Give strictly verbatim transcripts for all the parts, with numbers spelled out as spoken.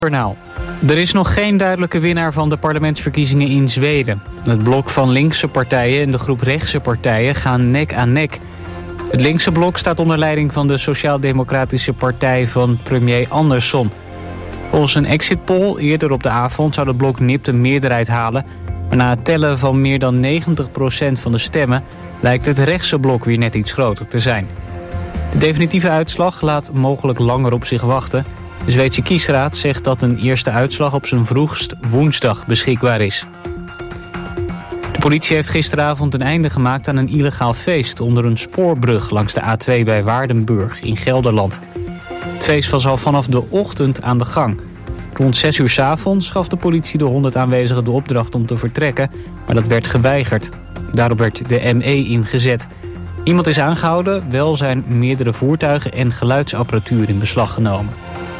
Journaal. Er is nog geen duidelijke winnaar van de parlementsverkiezingen in Zweden. Het blok van linkse partijen en de groep rechtse partijen gaan nek aan nek. Het linkse blok staat onder leiding van de Sociaal-Democratische Partij van premier Andersson. Volgens een exit poll eerder op de avond zou het blok nipt een meerderheid halen. Maar na het tellen van meer dan negentig procent van de stemmen lijkt het rechtse blok weer net iets groter te zijn. De definitieve uitslag laat mogelijk langer op zich wachten. De Zweedse kiesraad zegt dat een eerste uitslag op zijn vroegst woensdag beschikbaar is. De politie heeft gisteravond een einde gemaakt aan een illegaal feest onder een spoorbrug langs de A twee bij Waardenburg in Gelderland. Het feest was al vanaf de ochtend aan de gang. Rond zes uur 's avonds gaf de politie de honderd aanwezigen de opdracht om te vertrekken, maar dat werd geweigerd. Daarop werd de M E ingezet. Iemand is aangehouden, wel zijn meerdere voertuigen en geluidsapparatuur in beslag genomen.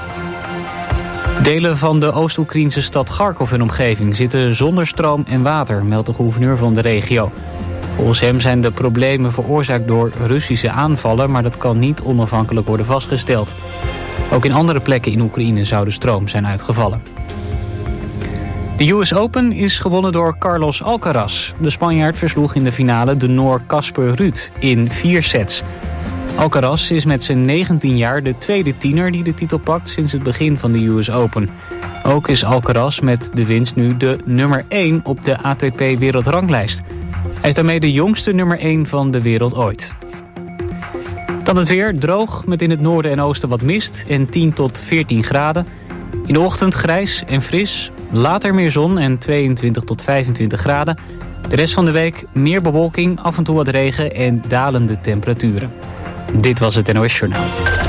Delen van de Oost-Oekraïnse stad Kharkov en omgeving zitten zonder stroom en water, meldt de gouverneur van de regio. Volgens hem zijn de problemen veroorzaakt door Russische aanvallen, maar dat kan niet onafhankelijk worden vastgesteld. Ook in andere plekken in Oekraïne zou de stroom zijn uitgevallen. De U S Open is gewonnen door Carlos Alcaraz. De Spanjaard versloeg in de finale de Noor Casper Ruud in vier sets. Alcaraz is met zijn negentien jaar de tweede tiener die de titel pakt sinds het begin van de U S Open. Ook is Alcaraz met de winst nu de nummer één op de A T P-wereldranglijst. Hij is daarmee de jongste nummer één van de wereld ooit. Dan het weer, droog met in het noorden en oosten wat mist en tien tot veertien graden. In de ochtend grijs en fris, later meer zon en tweeëntwintig tot vijfentwintig graden. De rest van de week meer bewolking, af en toe wat regen en dalende temperaturen. Dit was het N O S Journaal.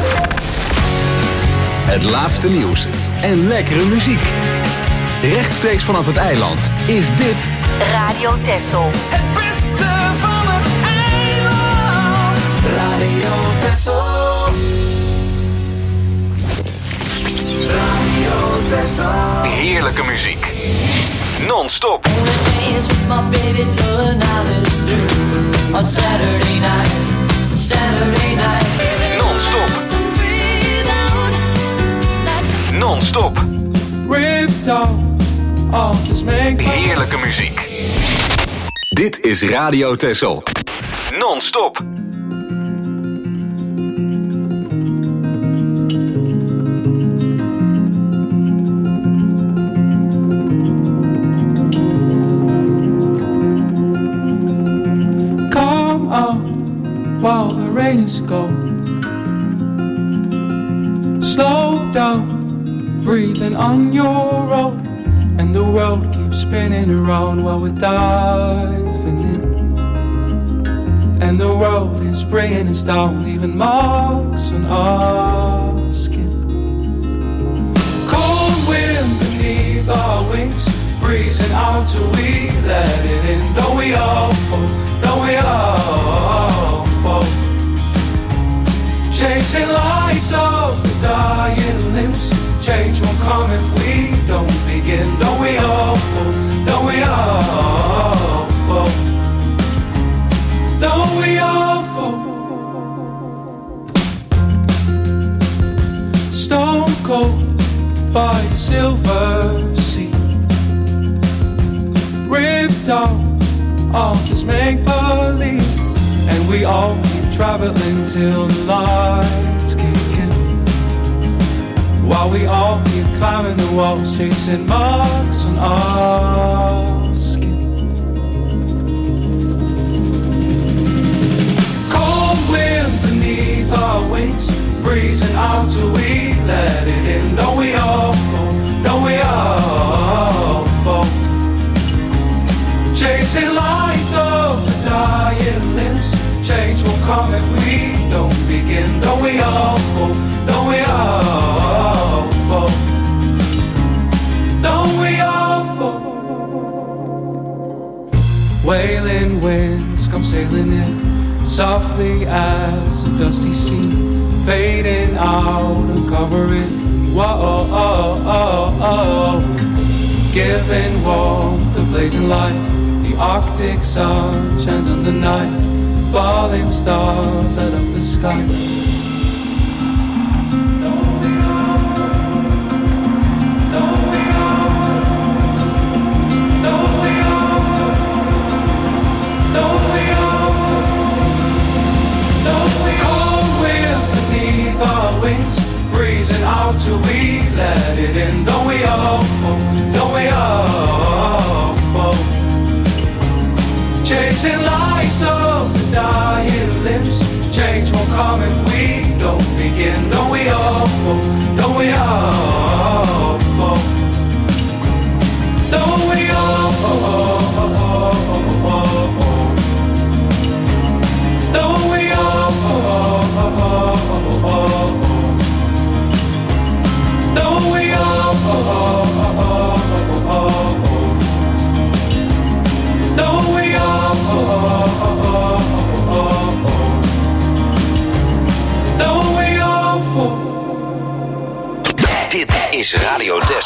Het laatste nieuws en lekkere muziek. Rechtstreeks vanaf het eiland is dit Radio Texel. Het beste van het eiland. Radio Texel. Radio Texel. heerlijke muziek. Non-stop. Non-stop. Non-stop. Heerlijke muziek. Dit is Radio Texel. Non-stop. Come out while the rain is gone. Slow down. Breathing on your own, and the world keeps spinning around while we're diving in. And the world is bringing us down, leaving marks on our skin. Cold wind beneath our wings, breezing out till we let it in. Don't we all fall? Don't we all fall? Chasing lights of the dying limbs. Change won't come if we don't begin. Don't we all fall? Don't we all fall? Don't we all fall? Stone cold by the silver sea, ripped out of this make-believe, and we all keep traveling till the lights kick in. While we all keep climbing the walls, chasing marks on our skin. Cold wind beneath our wings, breezing out till we let it in. Don't we all fall? Don't we all fall? Chasing lights of the dying limbs. Change won't come if we don't begin. Don't we all fall? Don't we all fall? Don't we all fall? Wailing winds come sailing in, softly as a dusty sea, fading out and covering. Whoa, oh, oh, oh. Giving warmth, the blazing light, the Arctic sun shines on the night, falling stars out of the sky.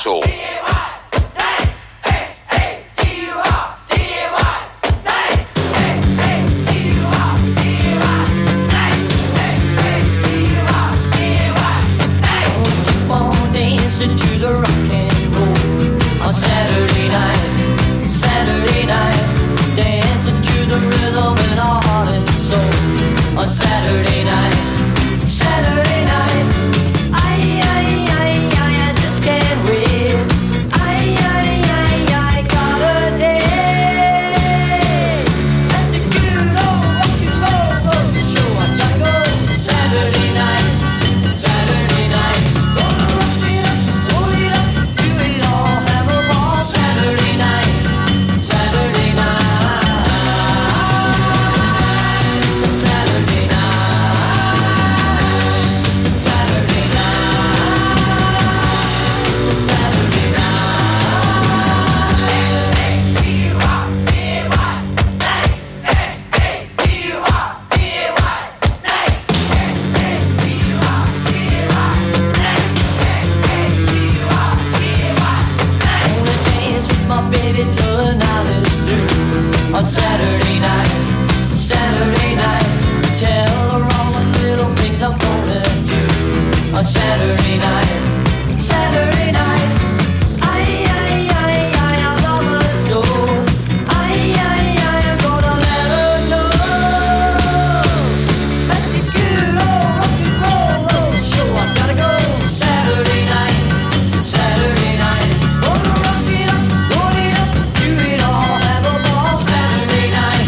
Texel. To the rock and roll on Saturday night, Saturday night, dancing to the rhythm in our heart and soul on Saturday night, Saturday night. I, I, I, I, I just can't wait. I, I, I, I gotta dance at the good old rock and roll show. I gotta go Saturday night, Saturday night. Gonna rock it up. On Saturday night, Saturday night, tell her all the little things I'm gonna do. On Saturday night, Saturday night, I, I, I, I, I love her so. I, I, I, I'm gonna let her know at the good old rock and roll show. I gotta go Saturday night, Saturday night. Gonna rock it up, roll it up, do it all, have a ball Saturday night.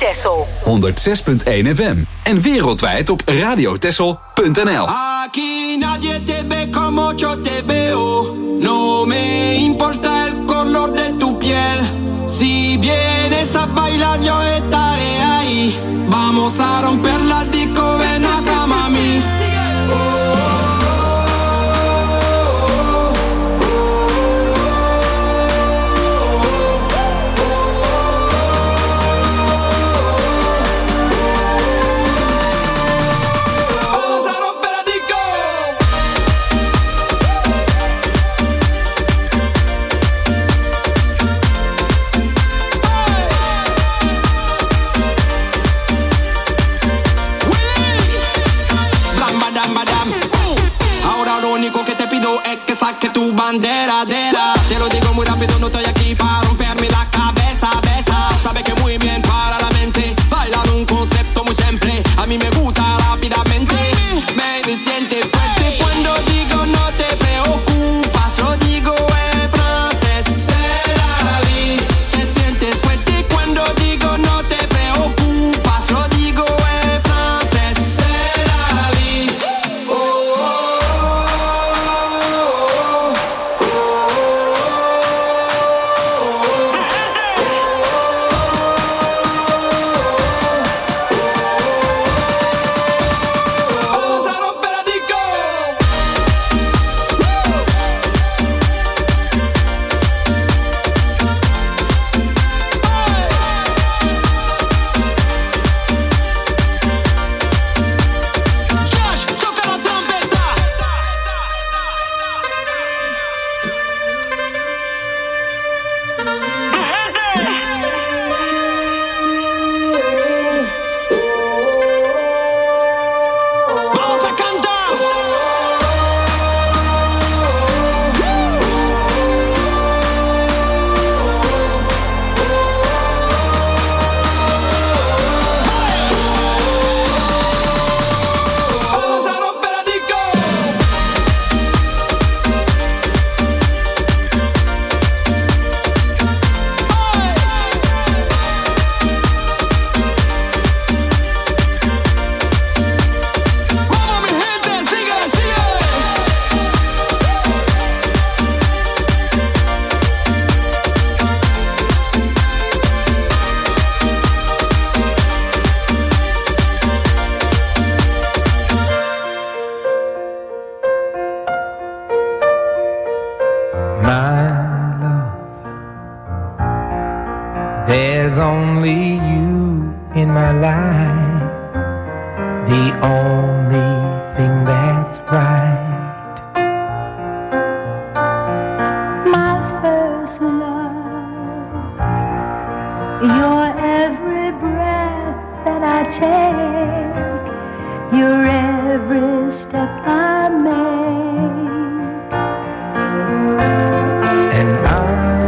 Texel. honderdzes punt één F M. En wereldwijd op radiotexel punt n l. Aquí nadie te ve como yo te veo. No me importa el color de tu piel. Si vienes a bailar yo estaré ahí. Vamos a romper la disco, ven acá mami. Que saque tu bandera, dera. Te lo digo muy rápido, no estoy aquí para romperme la cabeza, besa. Sabe que muy bien para la mente. Bailar un concepto muy simple. A mí me gusta rápidamente. Baby, siente fuerte cuando digo no te preocupas. Lo digo en francés, c'est la vie. Te sientes fuerte cuando digo no te preocupas. Lo digo en francés, c'est la vie. Oh, oh, oh. There's only you in my life, the only thing that's right. My first love, your every breath that I take, your every step I make. And I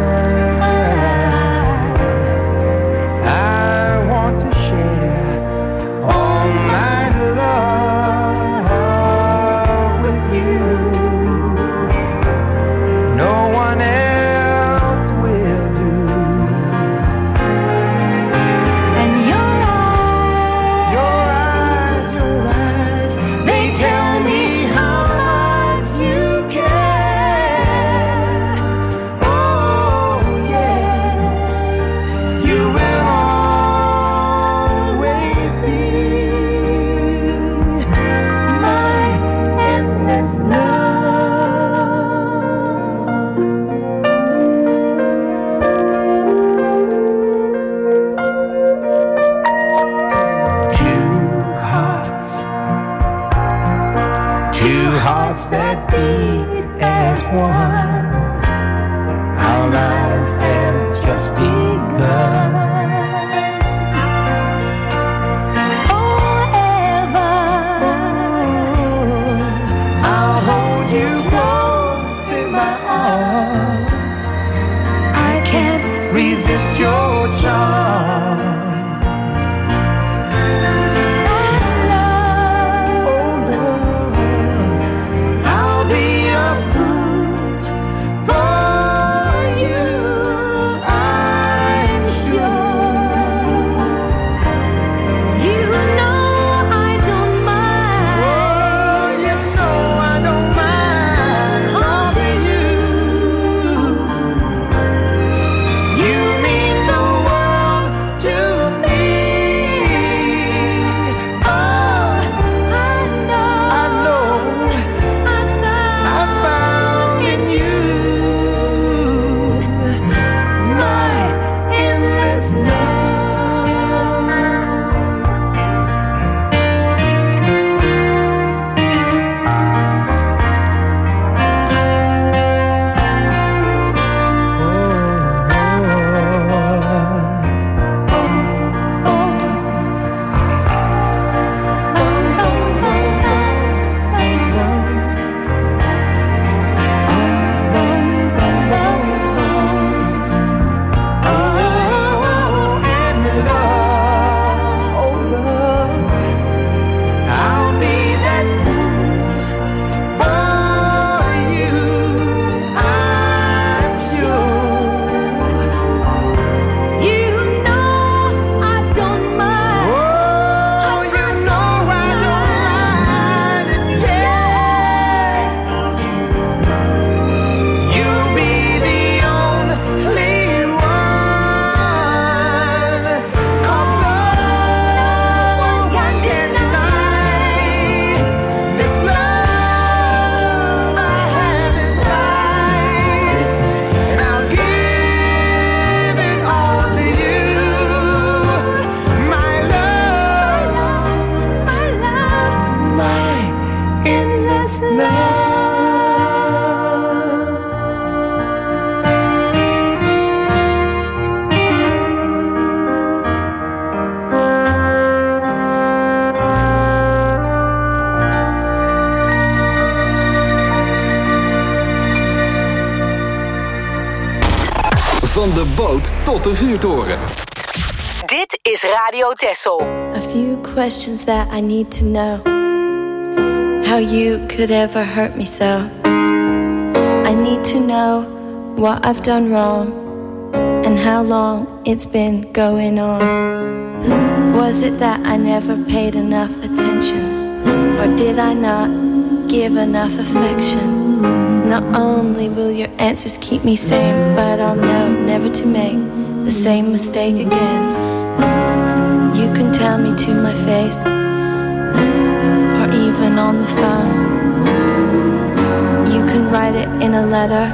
that beat as one. Our lives have just begun. Forever, I'll hold you close in my arms. I can't resist your charms. sure. Van de boot tot de vuurtoren. Dit is Radio Texel. A few questions that I need to know. How you could ever hurt me so. I need to know what I've done wrong and how long it's been going on. Was it that I never paid enough attention, or did I not give enough affection? Not only will your answers keep me sane, but I'll know never to make the same mistake again. You can tell me to my face, or even on the phone. You can write it in a letter.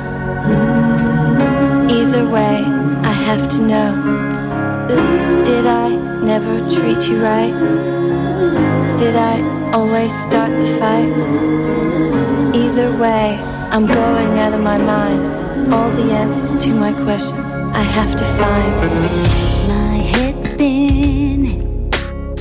Either way, I have to know. Did I never treat you right? Did I always start the fight? Either way, I'm going out of my mind. All the answers to my questions I have to find. My head's spinning.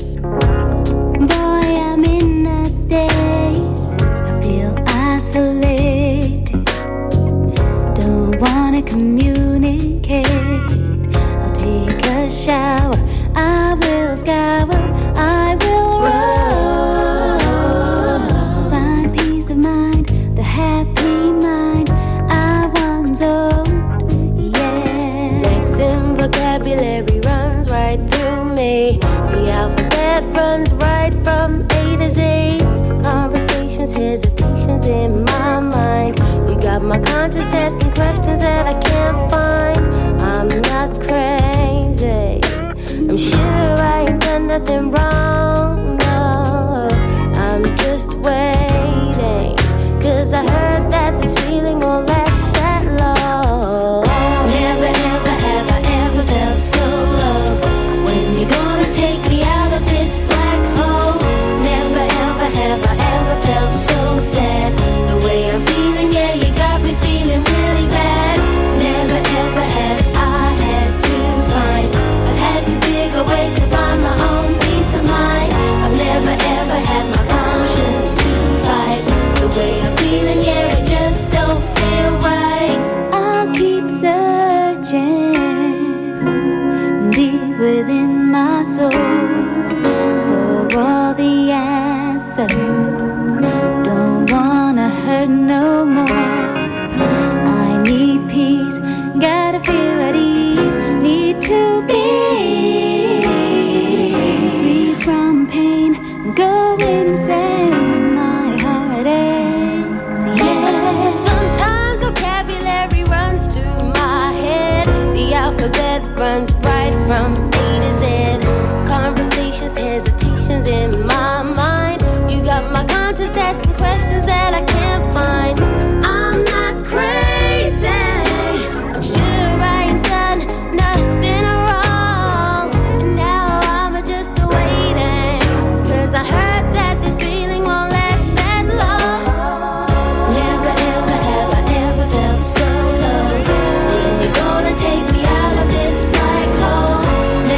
Boy, I'm in a daze. I feel isolated. Don't wanna communicate. I'll take a shower. I will scour. I will run. Find peace of mind. The happy mind I once owned. Yeah. Flexing vocabulary runs right through me. The alphabet runs right from A to Z. Conversations, hesitations in my mind. You got my conscience asking questions that I can't find. I'm not crazy. I'm sure I ain't done nothing wrong. No, I'm just waiting. Cause I heard that this feeling won't last that long. Never, ever, have I ever felt so low. When you gonna take me out of this black hole? Never, ever, have I ever felt so sad. The way I'm feeling, yeah, you got me feeling really bad. Never, ever had I had to find. I've had to dig away to find my own peace of mind. I've never, ever had my conscience to fight. The way I'm feeling, yeah, it just don't feel right. I'll keep searching deep within my soul for all the answers. Don't wanna hurt no more. I need peace, gotta feel at ease. Need to be free from pain, going insane. My heart aches, yeah. Sometimes vocabulary runs through my head. The alphabet runs right from A to Z. Conversations, hesitations in my mind. You got my conscience asking questions that I can't find. I'm not crazy. I'm sure I ain't done nothing wrong. And now I'm just waiting. Cause I heard that this feeling won't last that long. Never, ever, have I ever felt so low. When you gonna take me out of this black hole?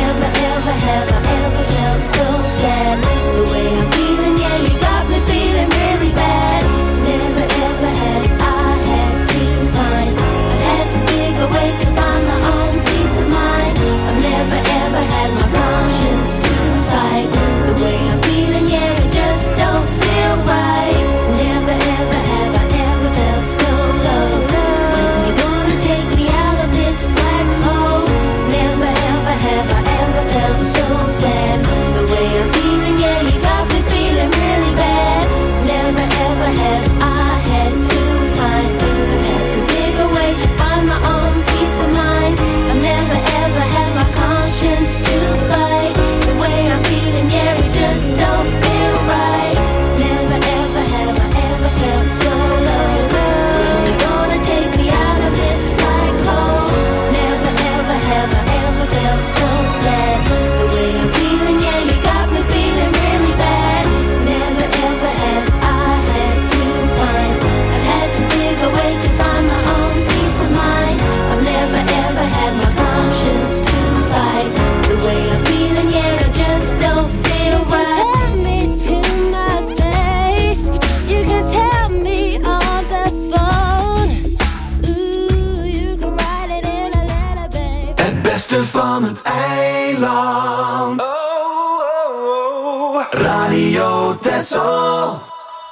Radio Texel.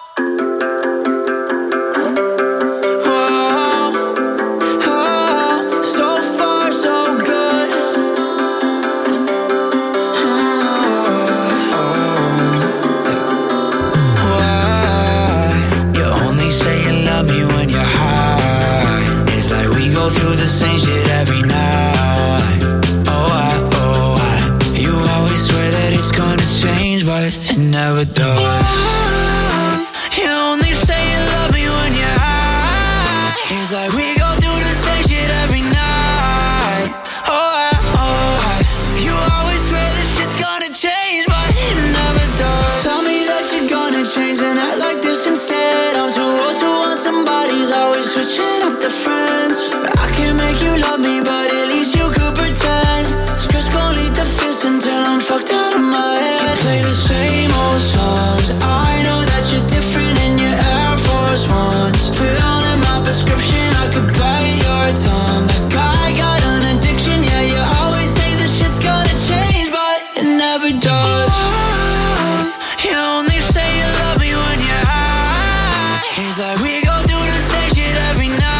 Through the same shit every night. Oh, I, oh, I. You always swear that it's gonna change, but it never does. You only say you love me when you're high. It's like we go through the same shit every night. Oh, I, oh, I. You always swear that shit's gonna change, but it never does. Tell me that you're gonna change and act like this instead. I'm too old to want somebody's always switching up the friends. Make you love me, but at least you could pretend. Scripts gon' lead the fist until I'm fucked out of my head. You play the same old songs. I know that you're different in your Air Force Ones. Fill in my prescription, I could bite your tongue. That guy got an addiction, yeah, you always say this shit's gonna change, but it never does. You only say you love me when you're high. It's like we go through the same shit every night.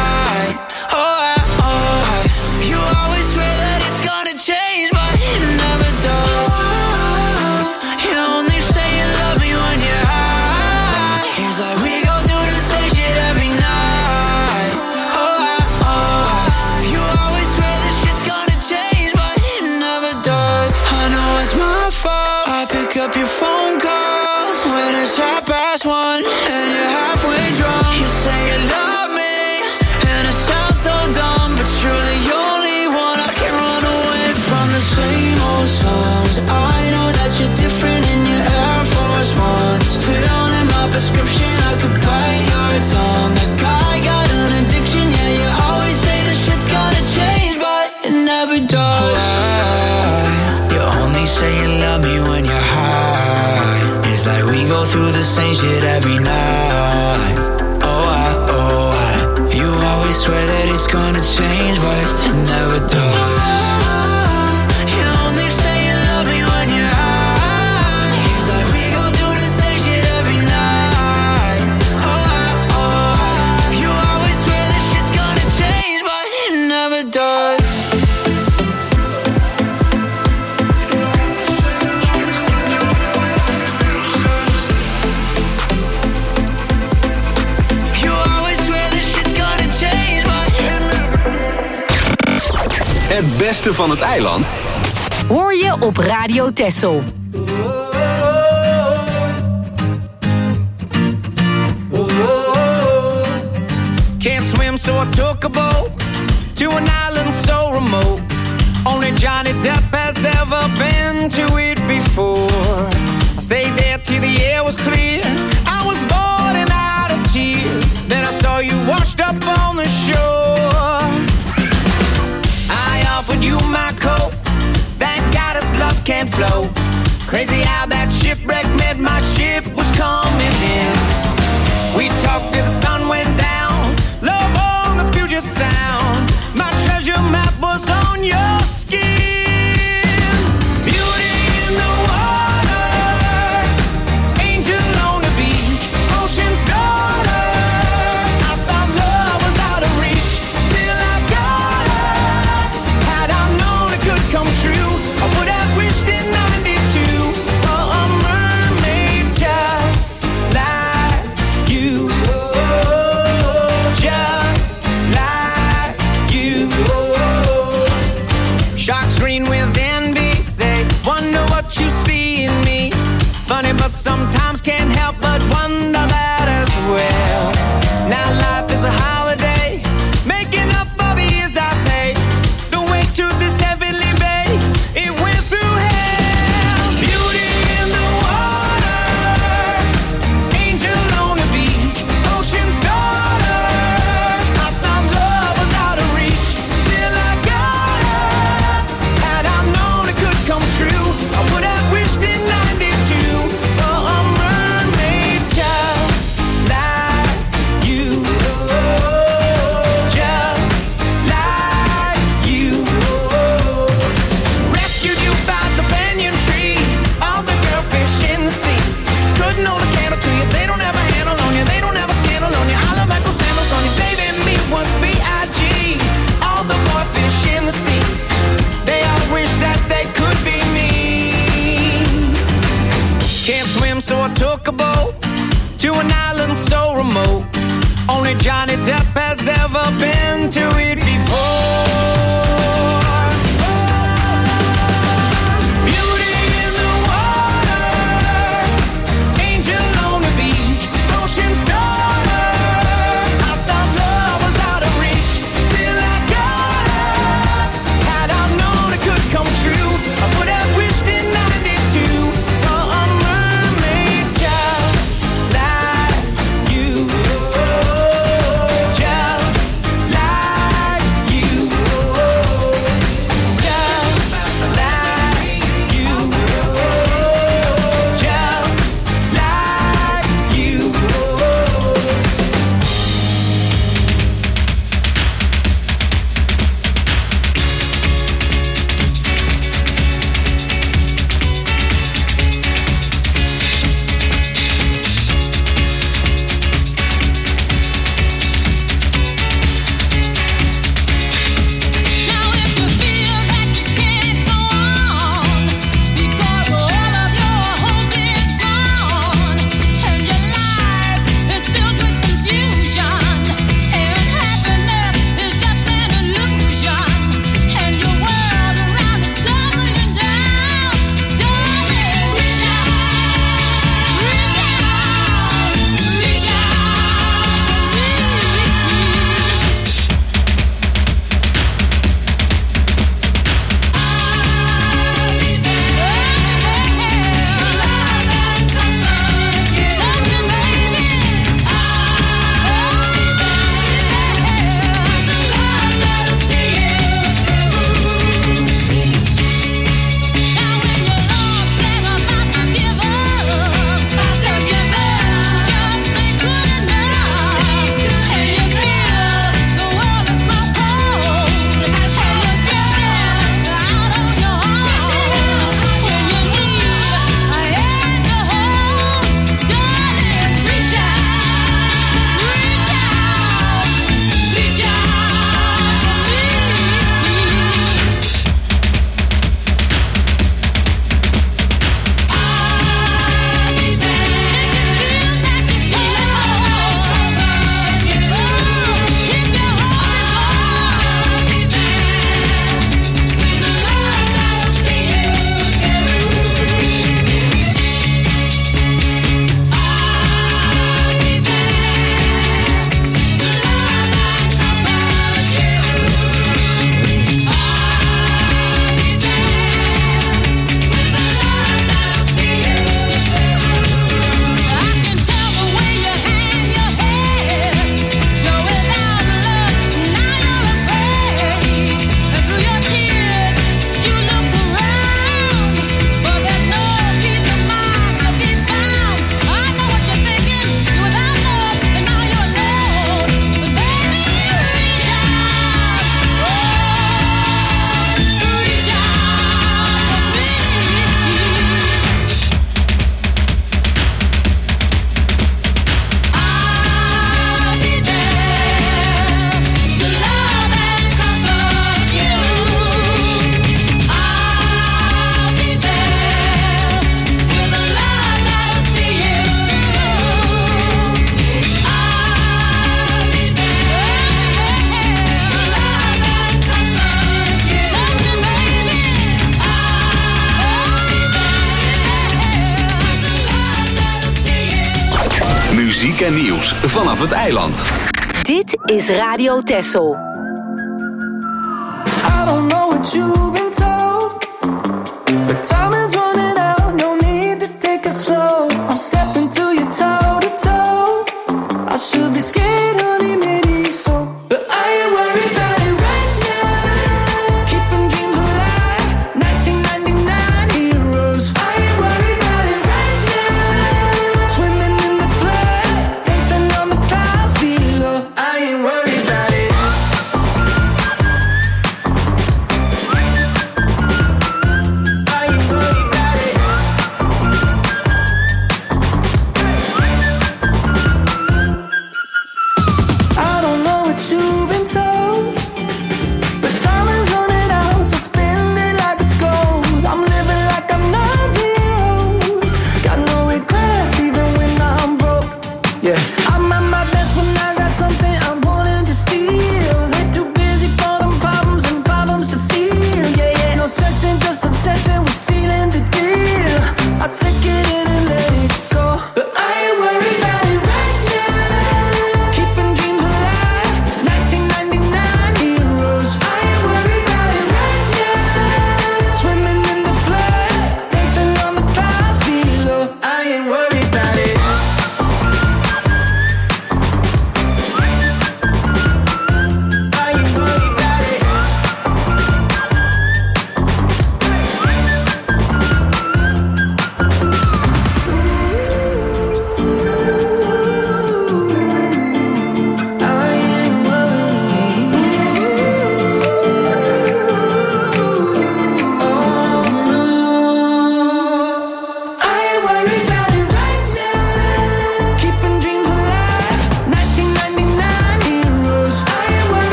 Up your phone calls when it's half past one and you're halfway drunk. You say you love me and it sounds so dumb, but you're the only one I can run away from. The same old songs. I know that you're different in your Air Force Ones. Fill in my prescription, I could bite your tongue. That guy got an addiction, yeah, you always say this shit's gonna change, but it never does. Why? You only say you love me when you're high. It's like we go through the same shit every night. Oh, I, oh, I. You always swear that it's gonna change, but it never does. You only say you love me when you're high. It's like we go through the same shit every night. Oh, I, oh, I. You always swear that shit's gonna change, but it never does. Het beste van het eiland hoor je op Radio Texel. Can't swim, so I took a boat to an island so remote. Only Johnny Depp has ever been to it before. I stayed there till the air was clear. I was bored and out of tears. Then I saw you washed up on the shore. I offered you my coat. Thank God this love can't flow. Crazy how that shipwreck meant my ship was coming in. We talked till the sun went down. Love on the Puget Sound. My treasure map was on your skin. Beauty in the water, angel on the beach, ocean's daughter. I thought love was out of reach till I got her. Had I known it could come true, I would have wished in ninety-two for a mermaid just like you. Just like you. Sharks green with envy, they wonder what you see in me. Funny, but sometimes can't help but wonder that as well. Now life is a holiday, making up for the years I paid. The way to this heavenly bay, it went through hell. Beauty in the water, angel on the beach, ocean's daughter. I thought love was out of reach till I got her. Had I known it could come true, I would have wished in ninety-two for a mermaid child so I took a boat to an island so remote. Only Johnny Depp has ever been to it before. Beauty in the water, angel on the beach, ocean's daughter. I thought love was out of reach till I got her. Had I known it could come true, I would have wished in ninety-two for a mermaid child like you. Muziek en nieuws vanaf het eiland. Dit is Radio Texel. I don't know what you've been told, but time is running out, no need to take it slow. I'm stepping to you toe to toe. I should be scared, honey, maybe so, but I ain't worried about it right now. Keeping dreams alive, nineteen ninety-nine heroes. I ain't worried about it right now. Swimming in the floods, dancing on the clouds below. I ain't worried about it.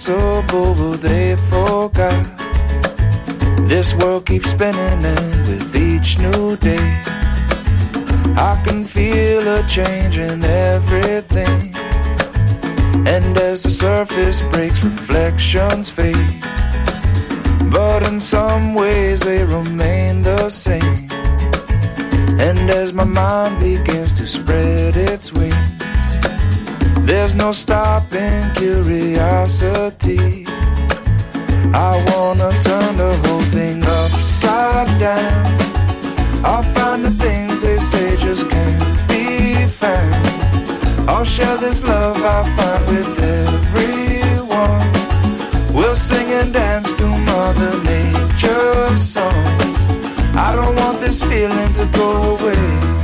impossible, but they forgot. This world keeps spinning, and with each new day I can feel a change in everything. And as the surface breaks, reflections fade, but in some ways they remain the same. And as my mind begins to spread its wings, there's no stopping curiosity. I wanna turn the whole thing upside down. I'll find the things they say just can't be found. I'll share this love I find with everyone. We'll sing and dance to Mother Nature's songs. I don't want this feeling to go away.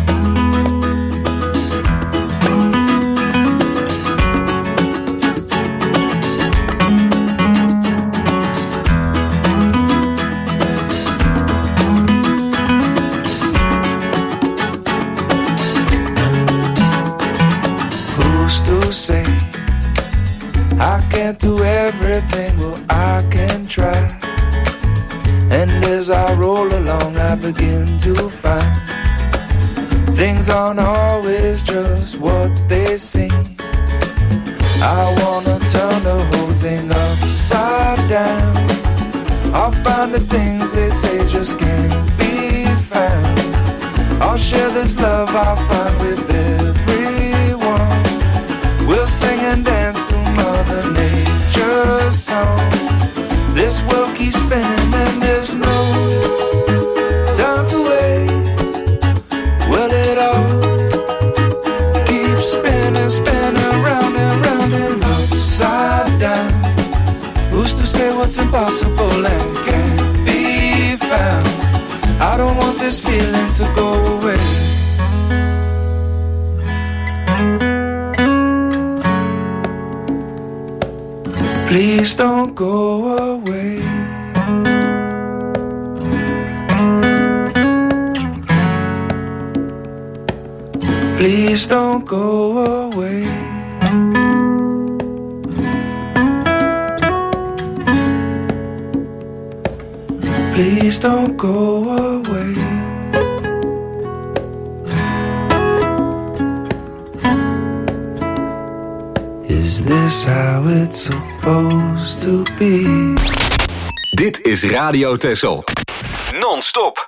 I can't do everything, well I can try. And as I roll along I begin to find things aren't always just what they seem. I wanna turn the whole thing upside down. I'll find the things they say just can't be found. I'll share this love I find with everyone. We'll sing and dance to Mother Nature's song. This world keeps spinning and there's no time to waste. Well, it all keeps spinning, spinning round and round and upside down. Who's to say what's impossible and can't be found? I don't want this feeling to go away. Please don't go away. Please don't go away. Please don't go away. Is this how it's supposed to be? Dit is Radio Texel. Non-stop.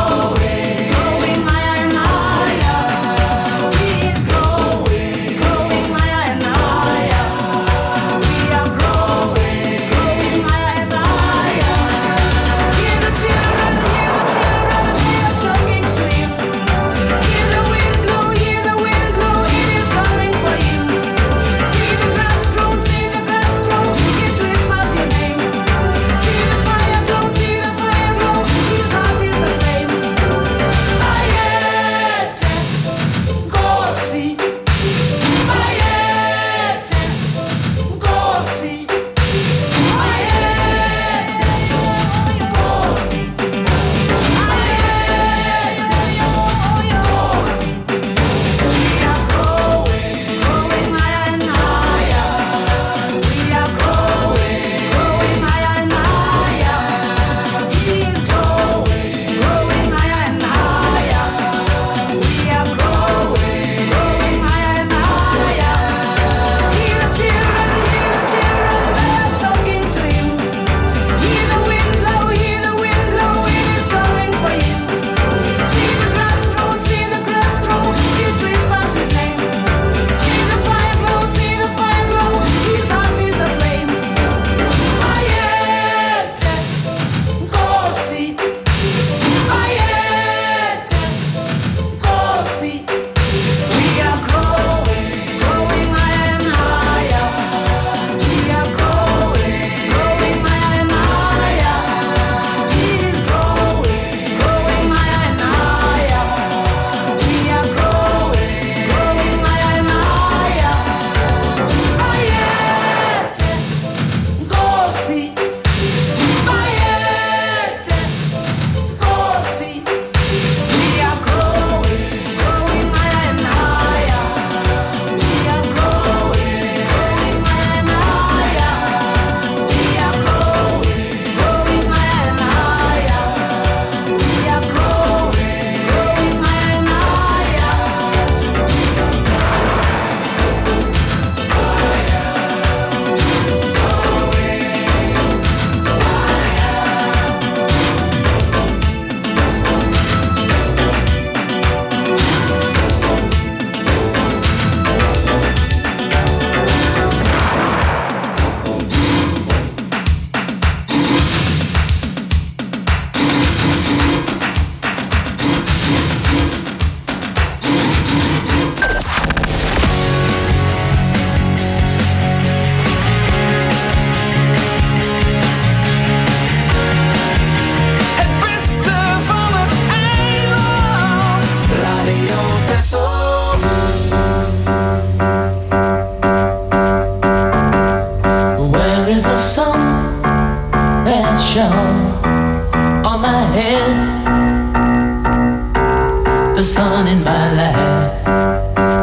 Growing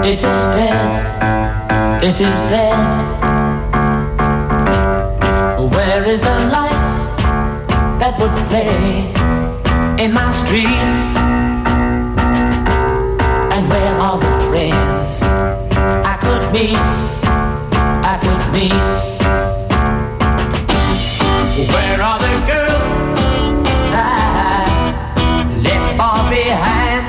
It is dead, it is dead. Where is the light that would play in my streets? And where are the friends I could meet, I could meet? Where are the girls I left far behind?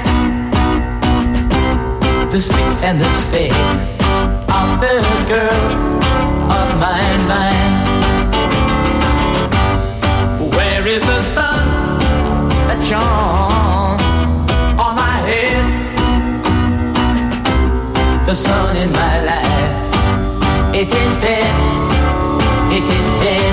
The speaks and the speaks of the girls on my mind. Where is the sun that shone on my head? The sun in my life, it is dead, it is dead.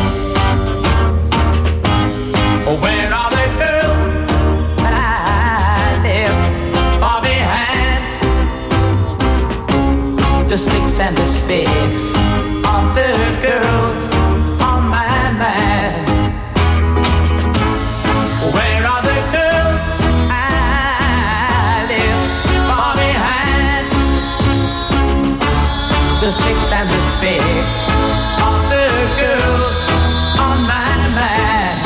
Where are the girls that I left far behind? The speaks and the speaks of the girls on my mind. Where are the girls I left far behind? The speaks and the speaks of the girls on my mind.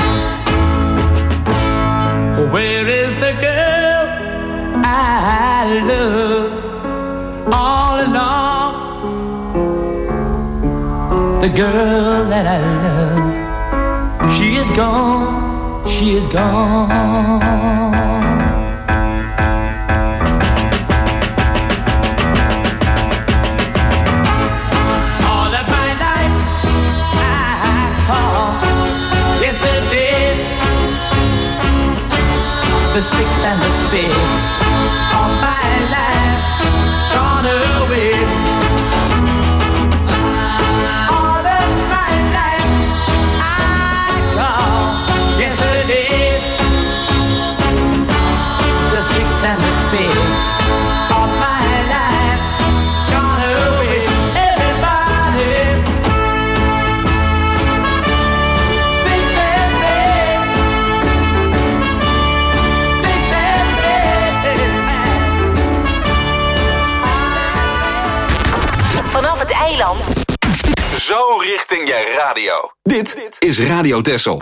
Where is the girl I love all along? The girl that I love, she is gone, she is gone. All of my life I call yesterday. The speaks and the speaks of my life gone away. All of my life I call yesterday. The speaks and the speaks of my life gone away. Everybody speaks and speaks. Vanaf het eiland. Zo richting je radio. Dit is Radio Texel.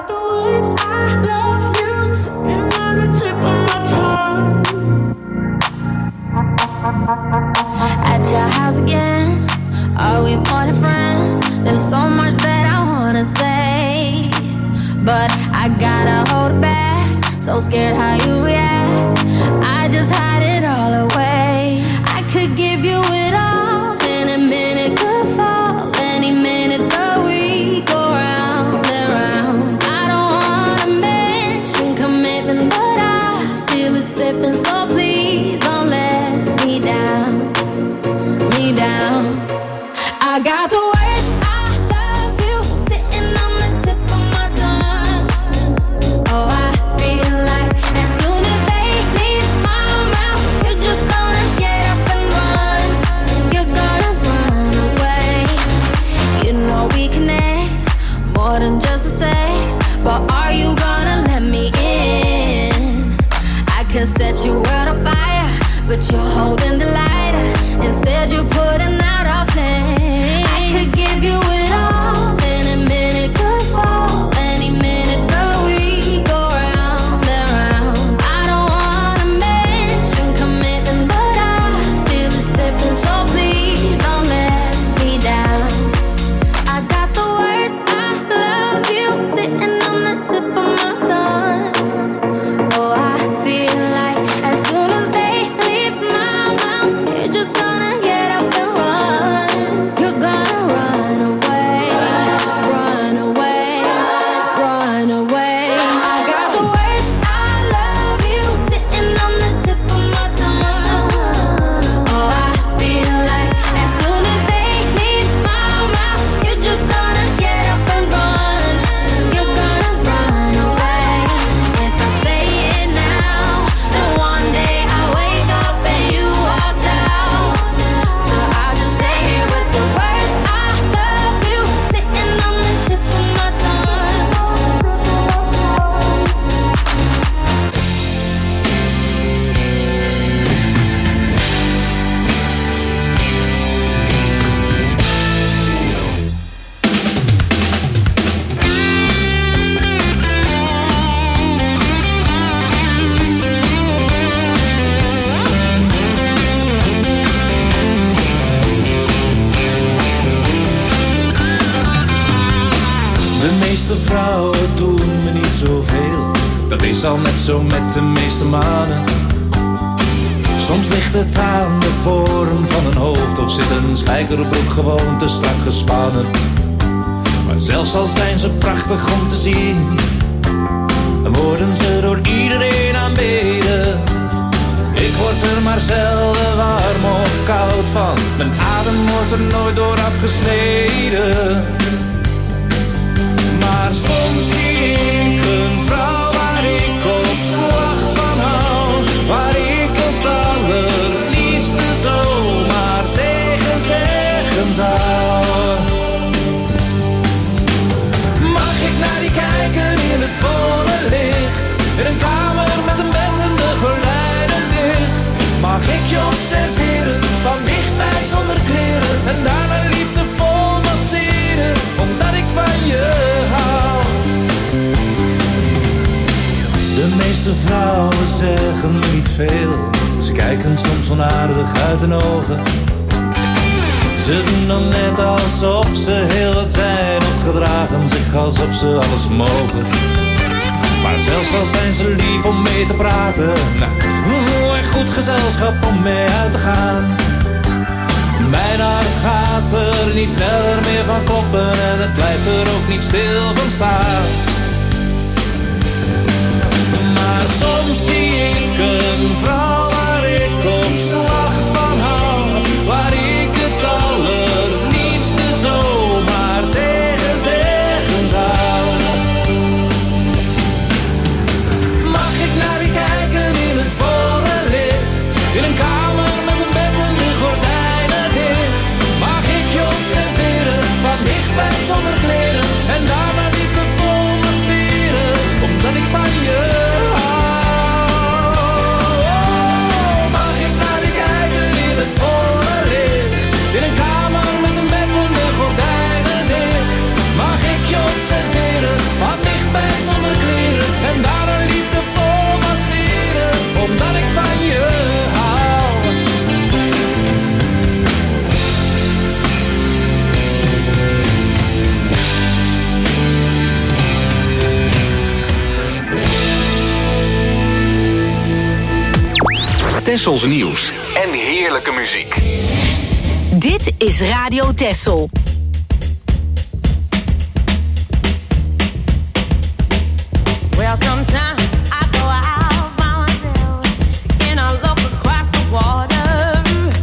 At your house again, are we more than friends? There's so much that I wanna say, but I gotta hold it back. So scared how you react, I just hide it all away. I could give you it all, then a minute could fall. Any minute the week go round and round. I don't wanna mention commitment, but I feel it slipping, so please don't let me down, me down. I got the words I love you sitting on the tip of my tongue. Oh, I feel like as soon as they leave my mouth, you're just gonna get up and run. You're gonna run away. You know we connect more than just a sex, but are you gonna let me in? I could set your world on fire, but you're holding the lighter. Instead you're putting out our flame. I could give you it all, then a minute could fall. Any minute the week go round and round. I don't wanna mention commitment, but I feel it slipping, so please don't let me down. I got the words I love you sitting on the tip of my tongue. Oh, I feel like as soon as they leave my mouth, you're just gonna get up and run. You're gonna run away. De meeste vrouwen doen me niet zoveel. Dat is al net zo met de meeste mannen. Soms ligt het aan de vorm van een hoofd, of zit een spijkerbroek gewoon te strak gespannen. Maar zelfs al zijn ze prachtig om te zien, dan worden ze door iedereen aanbeden. Ik word er maar zelden warm of koud van, mijn adem wordt er nooit door afgesneden. Maar soms zie ik een vrouw waar ik op slag van hou, waar ik het allerliefste zomaar tegen zeggen zou. Mag ik naar die kijken in het volle licht, in een kamer met een bed en de gordijnen dicht? Mag ik je observeren, van dichtbij zonder kleren, en daarna liefdevol masseren, omdat ik van je hou? De meeste vrouwen zeggen niet veel, ze kijken soms onaardig uit hun ogen. Ze doen dan net alsof ze heel wat zijn, of gedragen zich alsof ze alles mogen. Maar zelfs al zijn ze lief om mee te praten, nou, echt goed gezelschap om mee uit te gaan. Mijn hart gaat er niet sneller meer van kloppen, en het blijft er ook niet stil van staan. Maar soms zie ik een vrouw waar ik op slag van hou, waar ik het allerliefste zomaar tegen zeggen zou. Mag ik naar die kijken in het volle licht, in een kamer met een bed en de gordijnen dicht? Mag ik je observeren, van dichtbij zonder kleren, en daarna liefdevol masseren, omdat ik van je hou? Mag ik naar die kijken in het volle licht, in een kamer met een bed en de gordijnen dicht? Mag ik je observeren, van dichtbij zonder kleren, en daarna liefdevol masseren, omdat ik van je hou? Tessels nieuws en heerlijke muziek. Dit is Radio Tessel. Well, sometimes I go out by myself and I look across the water,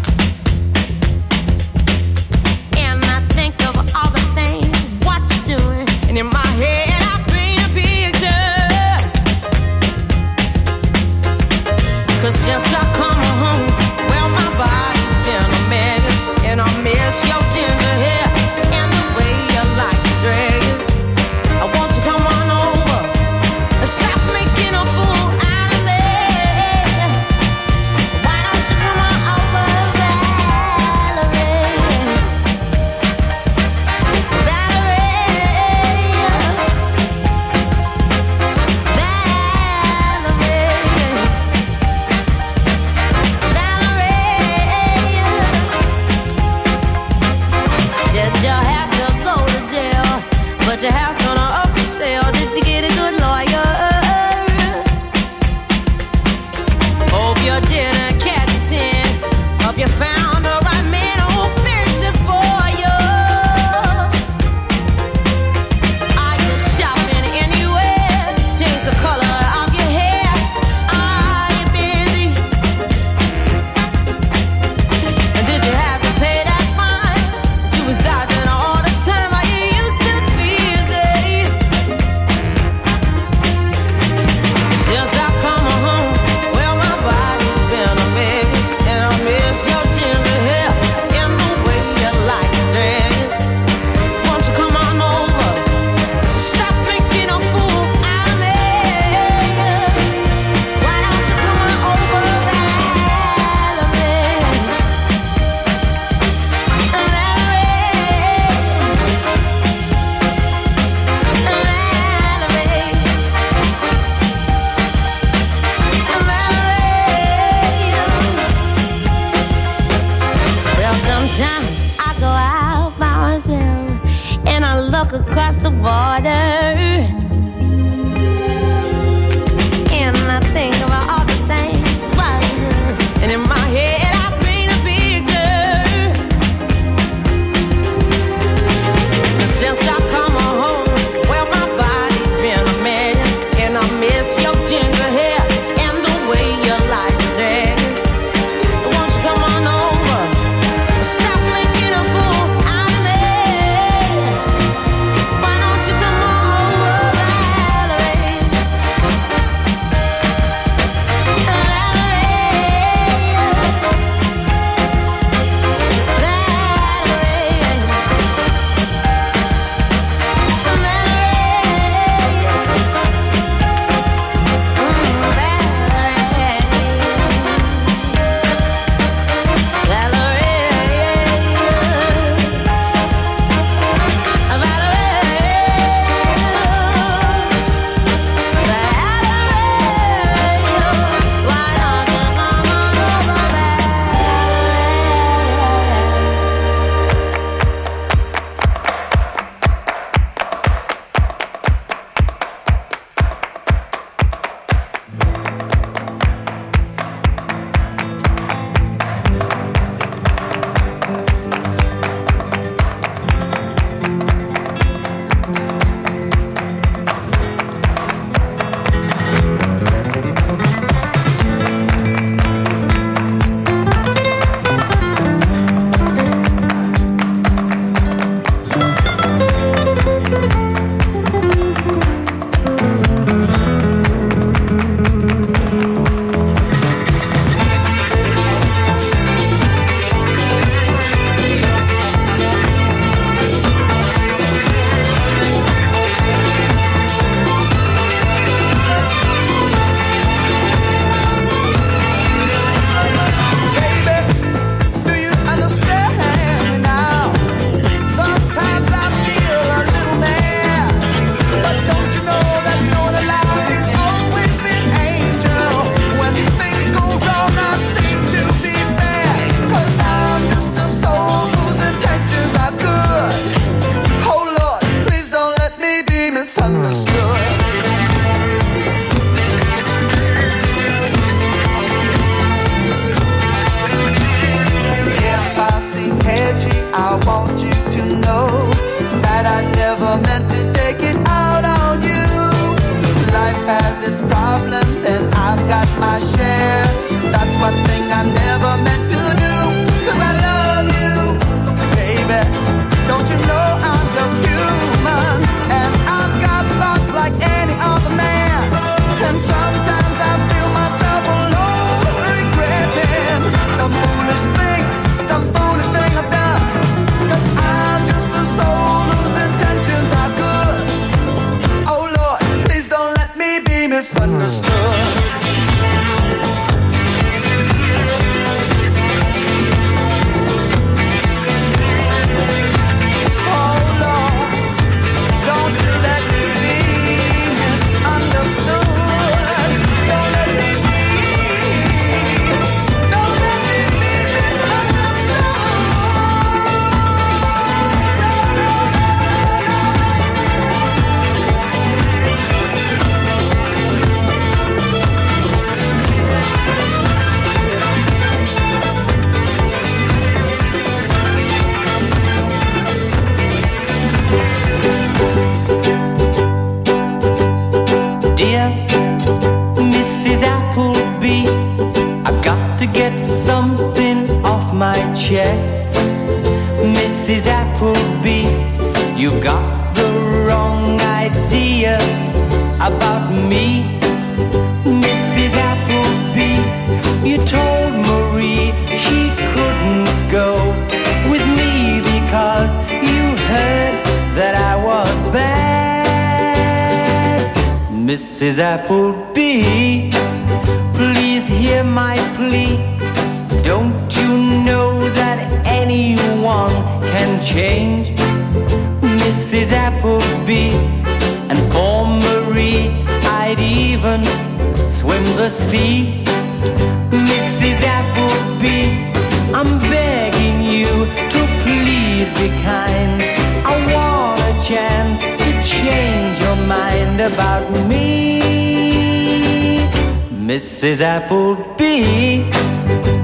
and I think of all the things what you're doing, and in my head I paint a picture. 'Cause since I come home, well, my body's been a mess, and I miss your ginger hair. walk across the water, and I think about all the things, and in my head I paint a picture. Since I come home, well my body's been a mess, and I miss your ginger hair and the way you like to dress. Won't you come on over? Stop making a fool out of me. Why don't you come on over, Valerie? chest. Missus Appleby, you got the wrong idea about me. Missus Appleby, you told Marie she couldn't go with me because you heard that I was bad. Missus Appleby, please hear my plea. Don't you know that anyone can change? Missus Appleby, and for Marie I'd even swim the sea. Missus Appleby, I'm begging you to please be kind. I want a chance mind about me, Missus Applebee.